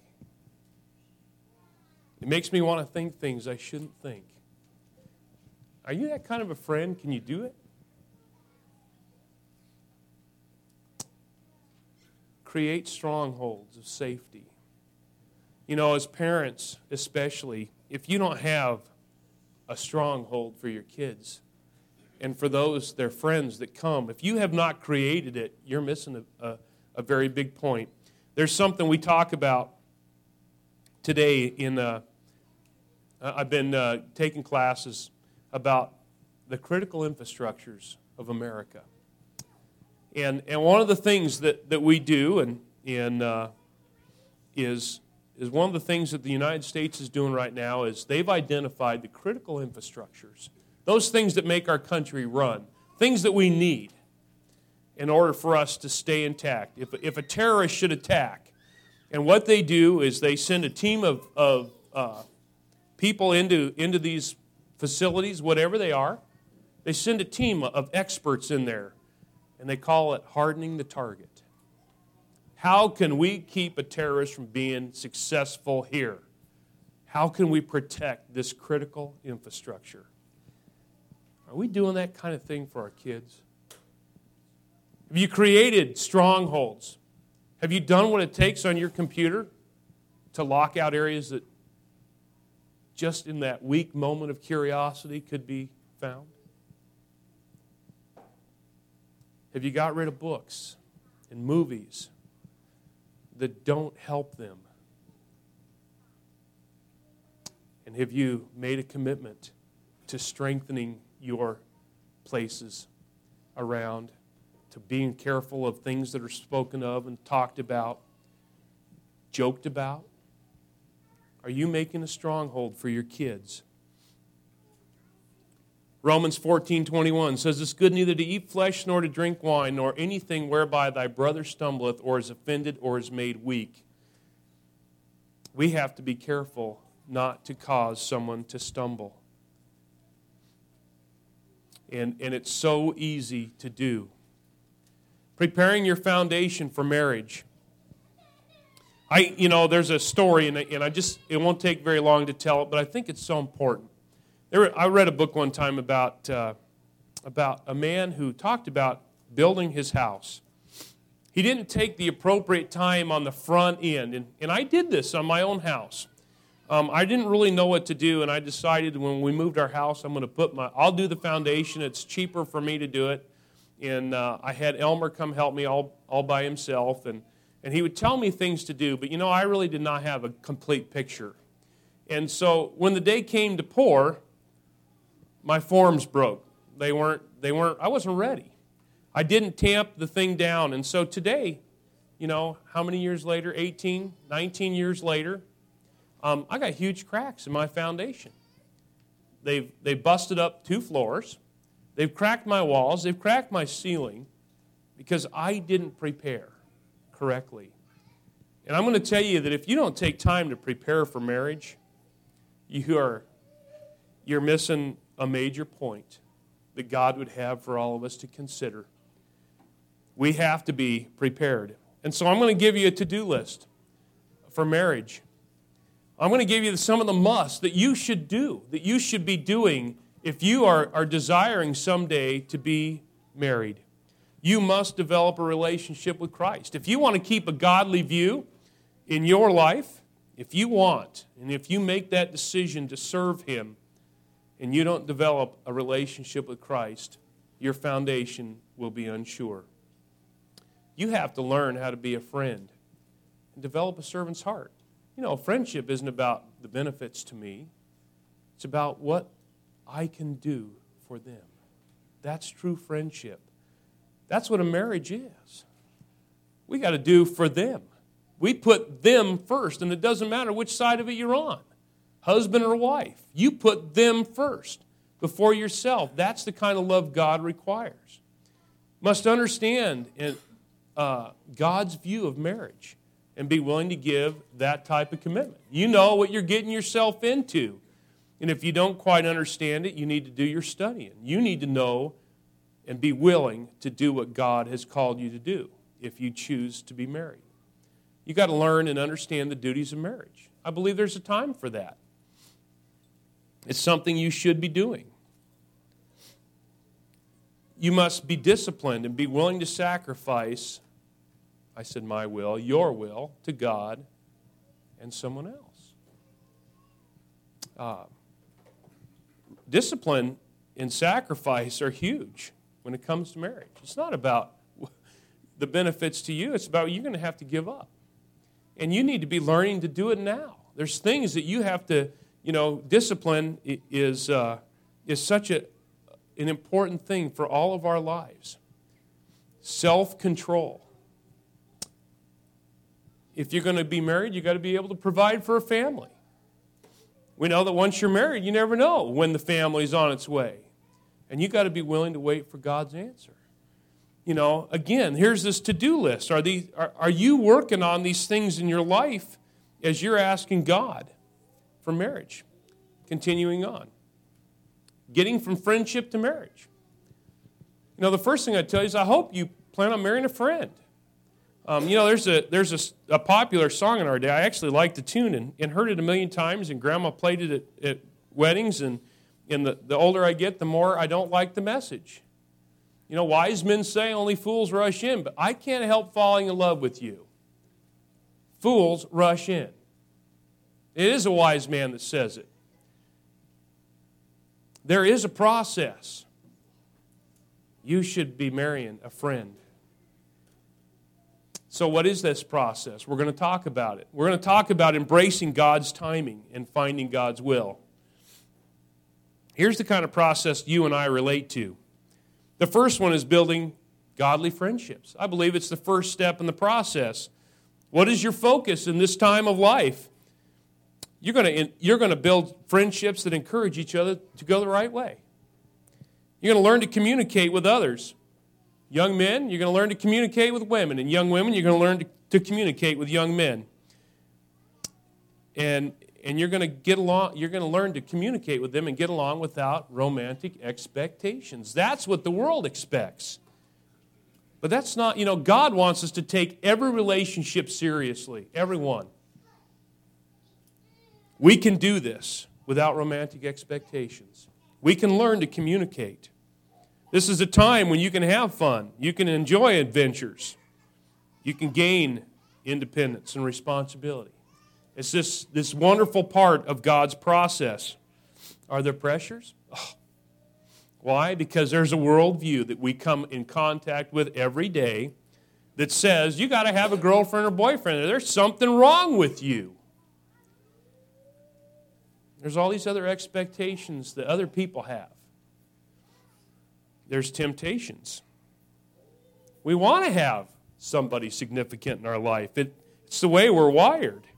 It makes me want to think things I shouldn't think. Are you that kind of a friend? Can you do it? Create strongholds of safety. You know, as parents especially, if you don't have a stronghold for your kids and for those, their friends that come, if you have not created it, you're missing a, a, a very big point. There's something we talk about today in, uh, I've been uh, taking classes about the critical infrastructures of America. And and one of the things that, that we do and, and uh, is, is one of the things that the United States is doing right now is they've identified the critical infrastructures, those things that make our country run, things that we need in order for us to stay intact. If, if a terrorist should attack, and what they do is they send a team of, of uh, people into, into these facilities, whatever they are. They send a team of experts in there, and they call it hardening the target. How can we keep a terrorist from being successful here? How can we protect this critical infrastructure? Are we doing that kind of thing for our kids? Have you created strongholds? Have you done what it takes on your computer to lock out areas that just in that weak moment of curiosity could be found? Have you got rid of books and movies that don't help them? And have you made a commitment to strengthening your places around, to being careful of things that are spoken of and talked about, joked about? Are you making a stronghold for your kids? Romans fourteen twenty-one says, it's good neither to eat flesh nor to drink wine, nor anything whereby thy brother stumbleth or is offended or is made weak. We have to be careful not to cause someone to stumble. And, and it's so easy to do. Preparing your foundation for marriage. I, you know, there's a story, and I, and I just, it won't take very long to tell it, but I think it's so important. There, I read a book one time about, uh, about a man who talked about building his house. He didn't take the appropriate time on the front end, and, and I did this on my own house. Um, I didn't really know what to do, and I decided when we moved our house, I'm going to put my, I'll do the foundation. It's cheaper for me to do it. And uh, I had Elmer come help me all, all by himself, and, and he would tell me things to do, but you know, I really did not have a complete picture. And so when the day came to pour, my forms broke. They weren't, they weren't, I wasn't ready. I didn't tamp the thing down. And so today, you know, how many years later, eighteen, nineteen years later, um, I got huge cracks in my foundation. They've, they've busted up two floors. They've cracked my walls. They've cracked my ceiling because I didn't prepare correctly. And I'm going to tell you that if you don't take time to prepare for marriage, you are, you're missing a major point that God would have for all of us to consider. We have to be prepared. And so I'm going to give you a to-do list for marriage. I'm going to give you some of the musts that you should do, that you should be doing if you are, are desiring someday to be married. You must develop a relationship with Christ. If you want to keep a godly view in your life, if you want, and if you make that decision to serve Him, and you don't develop a relationship with Christ, your foundation will be unsure. You have to learn how to be a friend and develop a servant's heart. You know, friendship isn't about the benefits to me. It's about what I can do for them. That's true friendship. That's what a marriage is. We got to do for them. We put them first, and it doesn't matter which side of it you're on, husband or wife. You put them first before yourself. That's the kind of love God requires. Must understand in, uh, God's view of marriage and be willing to give that type of commitment. You know what you're getting yourself into. And if you don't quite understand it, you need to do your studying. You need to know and be willing to do what God has called you to do if you choose to be married. You've got to learn and understand the duties of marriage. I believe there's a time for that. It's something you should be doing. You must be disciplined and be willing to sacrifice, I said my will, your will, to God and someone else. Uh, discipline and sacrifice are huge when it comes to marriage. It's not about the benefits to you. It's about what you're going to have to give up. And you need to be learning to do it now. There's things that you have to, you know, discipline is, uh, is such a, an important thing for all of our lives. Self-control. If you're going to be married, you've got to be able to provide for a family. We know that once you're married, you never know when the family's on its way. And you've got to be willing to wait for God's answer. You know, again, here's this to-do list. Are, these, are, are you working on these things in your life as you're asking God for marriage? Continuing on. Getting from friendship to marriage. You know, the first thing I tell you is I hope you plan on marrying a friend. Um, you know, there's a there's a, a popular song in our day. I actually like the tune and, and heard it a million times, and Grandma played it at, at weddings, and, and the, the older I get, the more I don't like the message. You know, wise men say only fools rush in, but I can't help falling in love with you. Fools rush in. It is a wise man that says it. There is a process. You should be marrying a friend. So what is this process? We're going to talk about it. We're going to talk about embracing God's timing and finding God's will. Here's the kind of process you and I relate to. The first one is building godly friendships. I believe it's the first step in the process. What is your focus in this time of life? You're going to, you're going to build friendships that encourage each other to go the right way. You're going to learn to communicate with others. Young men, you're going to learn to communicate with women. And young women, you're going to learn to, to communicate with young men. And, and you're going to get along, you're going to learn to communicate with them and get along without romantic expectations. That's what the world expects. But that's not, you know, God wants us to take every relationship seriously, everyone. We can do this without romantic expectations. We can learn to communicate. This is a time when you can have fun. You can enjoy adventures. You can gain independence and responsibility. It's this, this wonderful part of God's process. Are there pressures? Oh. Why? Because there's a worldview that we come in contact with every day that says you got to have a girlfriend or boyfriend. There's something wrong with you. There's all these other expectations that other people have. There's temptations. We want to have somebody significant in our life. It, it's the way we're wired.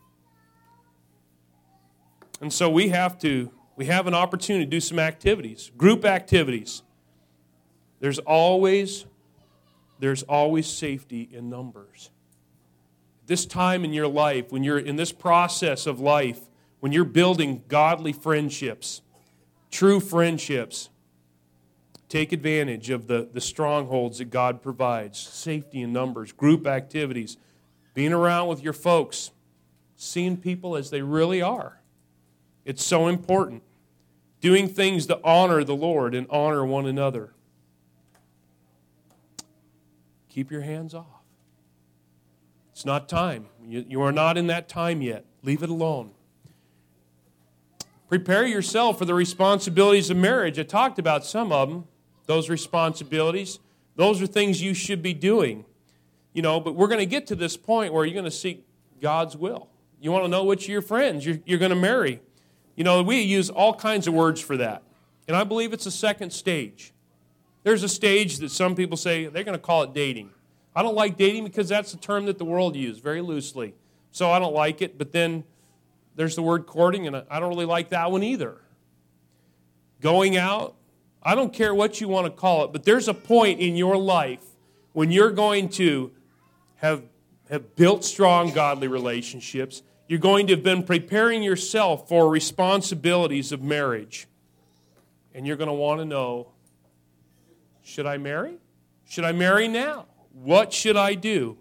And so we have to, we have an opportunity to do some activities, group activities. There's always, there's always safety in numbers. This time in your life, when you're in this process of life, when you're building godly friendships, true friendships, take advantage of the, the strongholds that God provides, safety in numbers, group activities, being around with your folks, seeing people as they really are. It's so important. Doing things to honor the Lord and honor one another. keep your hands off. It's not time. You, you are not in that time yet. Leave it alone. Prepare yourself for the responsibilities of marriage. I talked about some of them, those responsibilities. Those are things you should be doing. You know, but we're going to get to this point where you're going to seek God's will. You want to know which of your friends you're, you're going to marry. You know, we use all kinds of words for that. And I believe it's a second stage. There's a stage that some people say they're going to call it dating. I don't like dating because that's a term that the world uses very loosely. So I don't like it. But then there's the word courting, and I don't really like that one either. Going out, I don't care what you want to call it, but there's a point in your life when you're going to have, have built strong godly relationships. You're going to have been preparing yourself for responsibilities of marriage. And you're going to want to know, should I marry? Should I marry now? What should I do?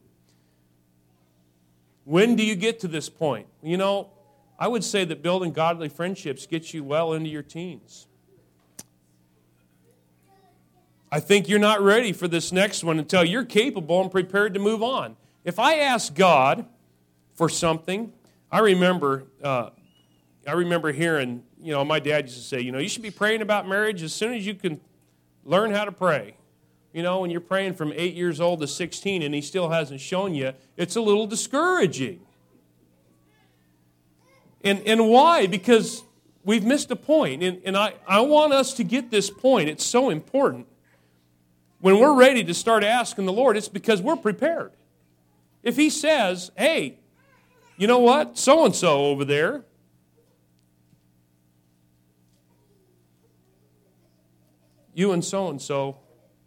When do you get to this point? You know, I would say that building godly friendships gets you well into your teens. I think you're not ready for this next one until you're capable and prepared to move on. If I ask God for something, I remember, uh, I remember hearing, you know, my dad used to say, you know, you should be praying about marriage as soon as you can learn how to pray. You know, when you're praying from eight years old to sixteen and he still hasn't shown you, it's a little discouraging. And and why? Because we've missed a point. And, and I, I want us to get this point. It's so important. When we're ready to start asking the Lord, it's because we're prepared. If he says, hey, you know what? So-and-so over there, you and so-and-so,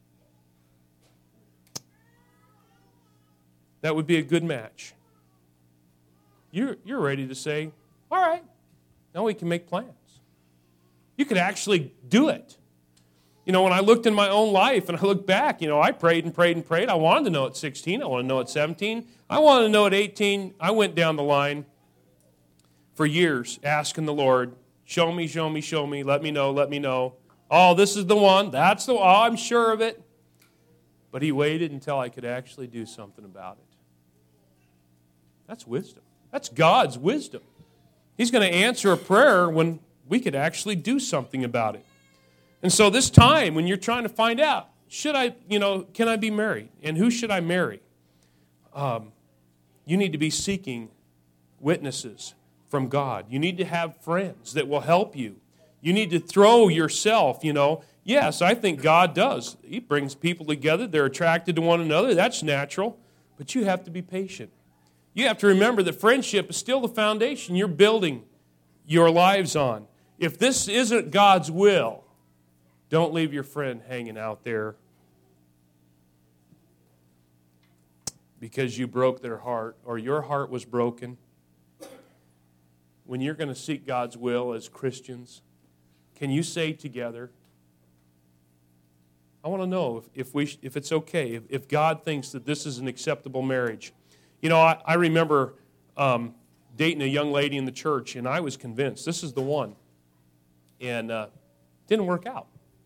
that would be a good match. You're, you're ready to say, all right, now we can make plans. You could actually do it. You know, when I looked in my own life and I look back, you know, I prayed and prayed and prayed. I wanted to know at sixteen. I wanted to know at seventeen. I wanted to know at eighteen. I went down the line for years asking the Lord, show me, show me, show me, let me know, let me know. Oh, this is the one. That's the one. Oh, I'm sure of it. But he waited until I could actually do something about it. That's wisdom. That's God's wisdom. He's going to answer a prayer when we could actually do something about it. And so this time, when you're trying to find out, should I, you know, can I be married? And who should I marry? Um, you need to be seeking witnesses from God. You need to have friends that will help you. You need to throw yourself, you know. Yes, I think God does. He brings people together. They're attracted to one another. That's natural. But you have to be patient. You have to remember that friendship is still the foundation you're building your lives on. If this isn't God's will, don't leave your friend hanging out there because you broke their heart or your heart was broken. When you're going to seek God's will as Christians, can you say together, I want to know if, if, we, if it's okay, if, if God thinks that this is an acceptable marriage. You know, I, I remember um, dating a young lady in the church, and I was convinced this is the one. And uh, it didn't work out.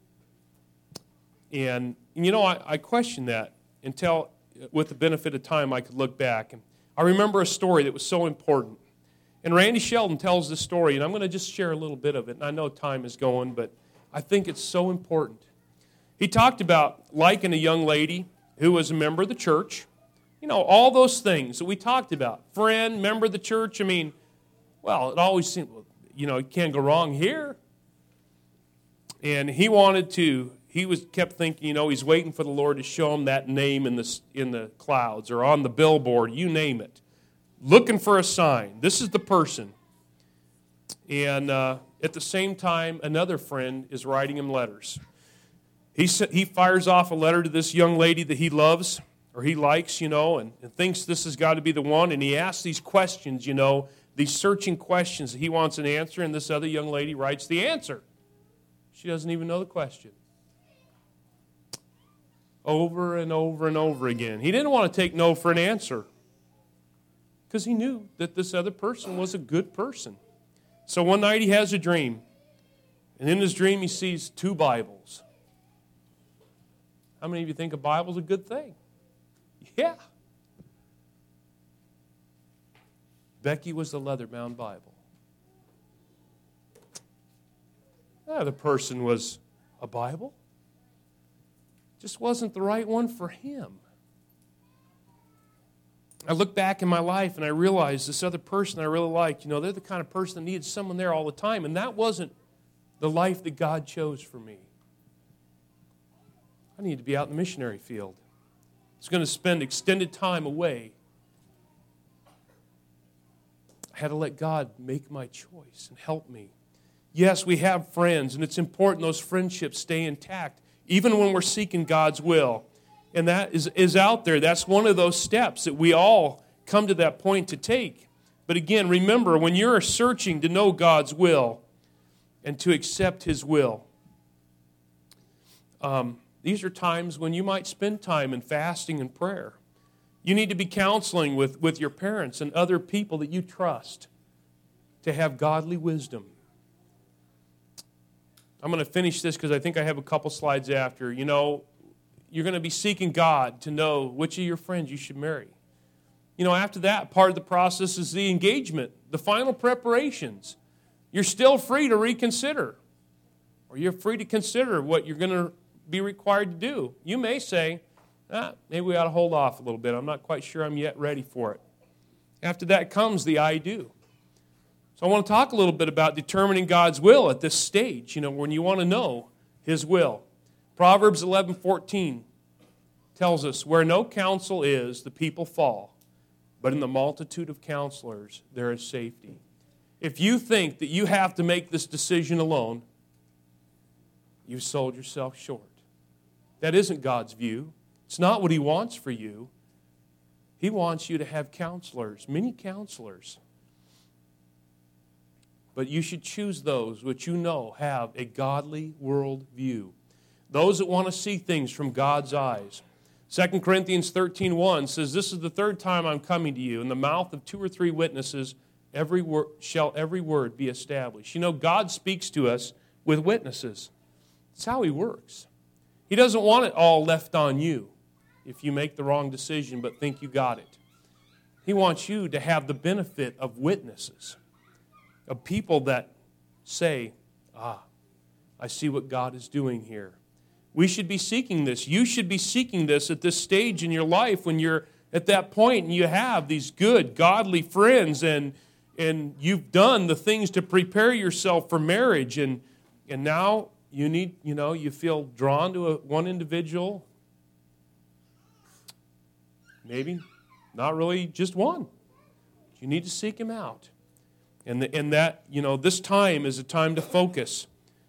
And, you know, I, I questioned that until, with the benefit of time, I could look back. And I remember a story that was so important. And Randy Sheldon tells this story, and I'm going to just share a little bit of it. And I know time is going, but I think it's so important. He talked about liking a young lady who was a member of the church. You know, all those things that we talked about. Friend, member of the church. I mean, well, it always seemed, you know, you can't go wrong here. And he wanted to, he was kept thinking, you know, he's waiting for the Lord to show him that name in the, in the clouds or on the billboard, you name it. Looking for a sign. This is the person. And uh, at the same time, another friend is writing him letters. He, he fires off a letter to this young lady that he loves, or he likes, you know, and, and thinks this has got to be the one, and he asks these questions, you know, these searching questions that he wants an answer, and this other young lady writes the answer. She doesn't even know the question. Over and over and over again. He didn't want to take no for an answer because he knew that this other person was a good person. So one night he has a dream, and in his dream he sees two Bibles. How many of you think a Bible's a good thing? Yeah. Becky was the leather-bound Bible. The other person was a Bible. Just wasn't the right one for him. I look back in my life and I realize this other person I really liked, you know, they're the kind of person that needed someone there all the time, and that wasn't the life that God chose for me. I needed to be out in the missionary field. I was going to spend extended time away. I had to let God make my choice and help me. Yes, we have friends, and it's important those friendships stay intact, even when we're seeking God's will. And that is, is out there. That's one of those steps that we all come to that point to take. But again, remember, when you're searching to know God's will and to accept His will, um, these are times when you might spend time in fasting and prayer. You need to be counseling with, with your parents and other people that you trust to have godly wisdom. I'm going to finish this because I think I have a couple slides after. You know, you're going to be seeking God to know which of your friends you should marry. You know, after that, part of the process is the engagement, the final preparations. You're still free to reconsider, or you're free to consider what you're going to be required to do. You may say, ah, maybe we ought to hold off a little bit. I'm not quite sure I'm yet ready for it. After that comes the I do. So I want to talk a little bit about determining God's will at this stage, you know, when you want to know His will. Proverbs eleven fourteen tells us, where no counsel is, the people fall, but in the multitude of counselors there is safety. If you think that you have to make this decision alone, you've sold yourself short. That isn't God's view. It's not what He wants for you. He wants you to have counselors, many counselors. But you should choose those which you know have a godly world view. Those that want to see things from God's eyes. Second Corinthians thirteen one says, this is the third time I'm coming to you. In the mouth of two or three witnesses every word, shall every word be established. You know, God speaks to us with witnesses. It's how He works. He doesn't want it all left on you if you make the wrong decision but think you got it. He wants you to have the benefit of witnesses, of people that say, ah, I see what God is doing here. We should be seeking this. You should be seeking this at this stage in your life when you're at that point and you have these good, godly friends and, and you've done the things to prepare yourself for marriage, and, and now you need, you know, you feel drawn to a, one individual. Maybe not really just one. You need to seek him out. And, the, and that, you know, this time is a time to focus.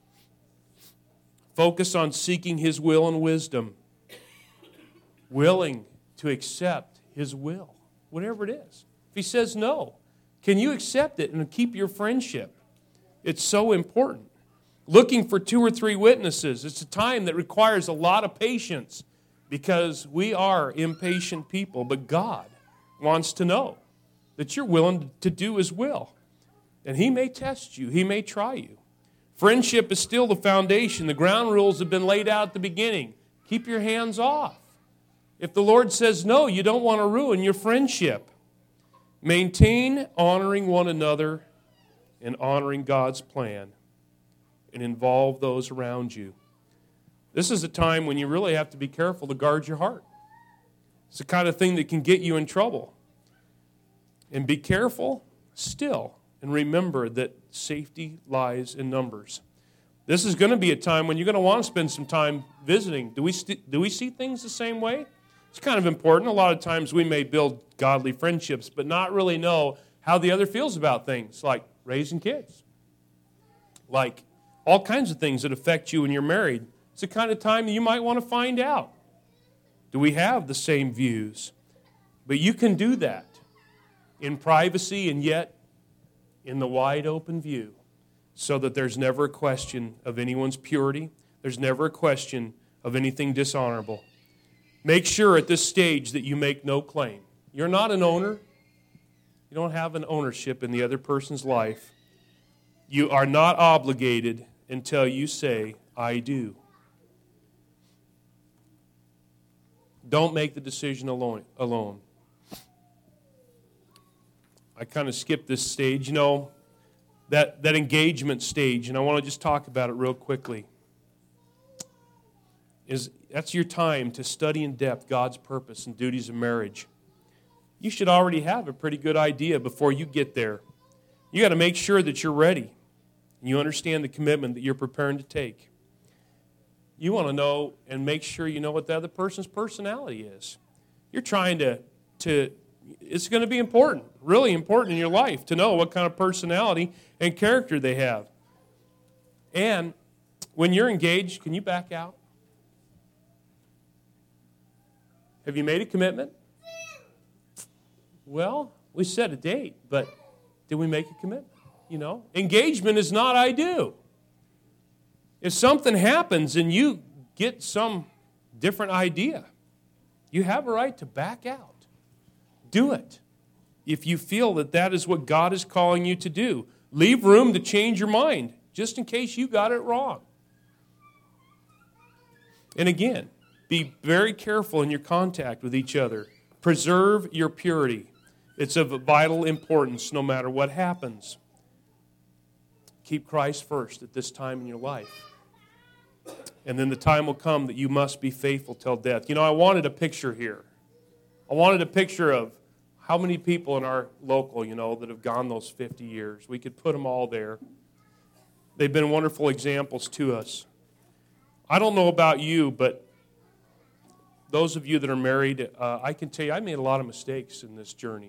Focus on seeking His will and wisdom. Willing to accept His will, whatever it is. If He says no, can you accept it and keep your friendship? It's so important. Looking for two or three witnesses. It's a time that requires a lot of patience because we are impatient people, but God wants to know that you're willing to do His will. And He may test you. He may try you. Friendship is still the foundation. The ground rules have been laid out at the beginning. Keep your hands off. If the Lord says no, you don't want to ruin your friendship. Maintain honoring one another and honoring God's plan, and involve those around you. This is a time when you really have to be careful to guard your heart. It's the kind of thing that can get you in trouble. And be careful still, and remember that safety lies in numbers. This is going to be a time when you're going to want to spend some time visiting. Do we st- do we see things the same way? It's kind of important. A lot of times we may build godly friendships, but not really know how the other feels about things, like raising kids, like all kinds of things that affect you when you're married. It's the kind of time that you might want to find out. Do we have the same views? But you can do that in privacy and yet in the wide open view, so that there's never a question of anyone's purity. There's never a question of anything dishonorable. Make sure at this stage that you make no claim. You're not an owner. You don't have an ownership in the other person's life. You are not obligated until you say, I do. Don't make the decision alone. alone. I kind of skipped this stage, you know, that, that engagement stage, and I want to just talk about it real quickly. Is that's your time to study in depth God's purpose and duties of marriage. You should already have a pretty good idea before you get there. You got to make sure that you're ready and you understand the commitment that you're preparing to take. You want to know and make sure you know what the other person's personality is. You're trying to, to it's going to be important, really important in your life to know what kind of personality and character they have. And when you're engaged, can you back out? Have you made a commitment? Well, we set a date, but did we make a commitment? You know, engagement is not I do. If something happens and you get some different idea, you have a right to back out. Do it. If you feel that that is what God is calling you to do, leave room to change your mind, just in case you got it wrong. And again, be very careful in your contact with each other. Preserve your purity. It's of vital importance no matter what happens. Keep Christ first at this time in your life. And then the time will come that you must be faithful till death. You know, I wanted a picture here. I wanted a picture of how many people in our local, you know, that have gone those fifty years. We could put them all there. They've been wonderful examples to us. I don't know about you, but those of you that are married, uh, I can tell you I made a lot of mistakes in this journey.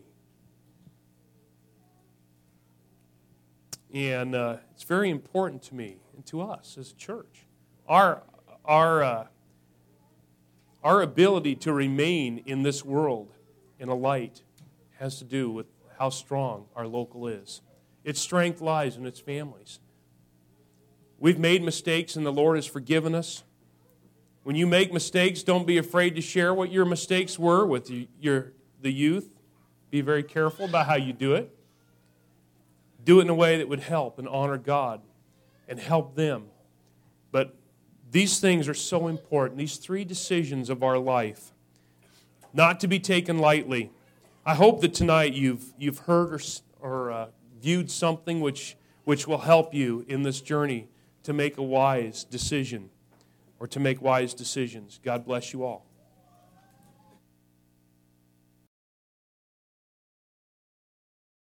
And uh, it's very important to me and to us as a church. Our, our, uh, our ability to remain in this world in a light has to do with how strong our local is. Its strength lies in its families. We've made mistakes and the Lord has forgiven us. When you make mistakes, don't be afraid to share what your mistakes were with your, the youth. Be very careful about how you do it. Do it in a way that would help and honor God and help them. But these things are so important, these three decisions of our life, not to be taken lightly. I hope that tonight you've you've heard or, or uh, viewed something which, which will help you in this journey to make a wise decision or to make wise decisions. God bless you all.